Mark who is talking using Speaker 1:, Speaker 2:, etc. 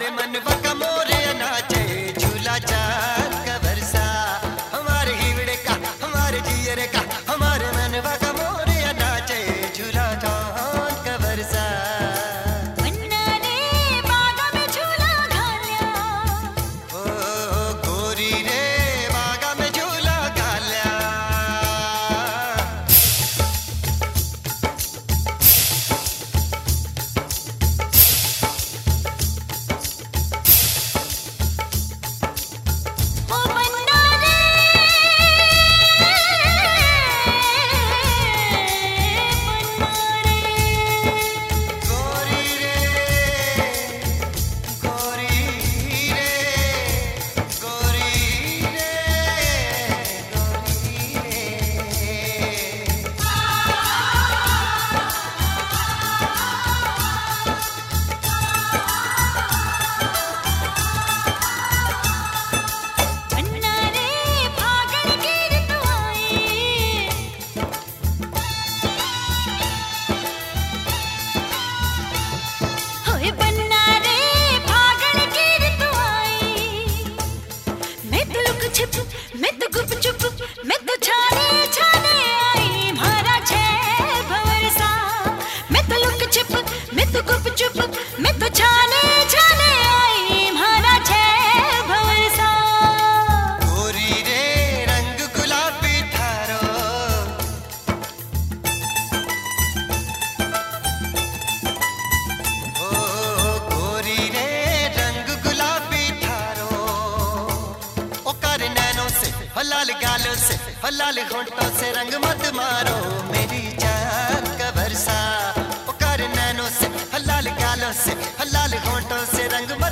Speaker 1: हमारे मनवा का मोरे नाचे झूला चांद का बरसा, हमारे हीवड़े का हमारे जियरे का हमारे मनवा का मोरे नाचे झूला चांद का बरसा।
Speaker 2: मैं तो गुप चुप मैं तो छाने छाने आई मारा छे भवरसा। मैं तो लुक छिप मैं तो गुप चुप मैं तो छाने छाने आई मारा छे भवरसा।
Speaker 1: गोरी रे रंग गुलाबी थारो, ओ गोरी रे रंग गुलाबी थारो, ओ कर नैनों से लाल गालों से लाल होंठों से रंग मत मारो मेरी चांद का बरसा। ओ कर नैनों से लाल गालों से लाल होंठों से रंग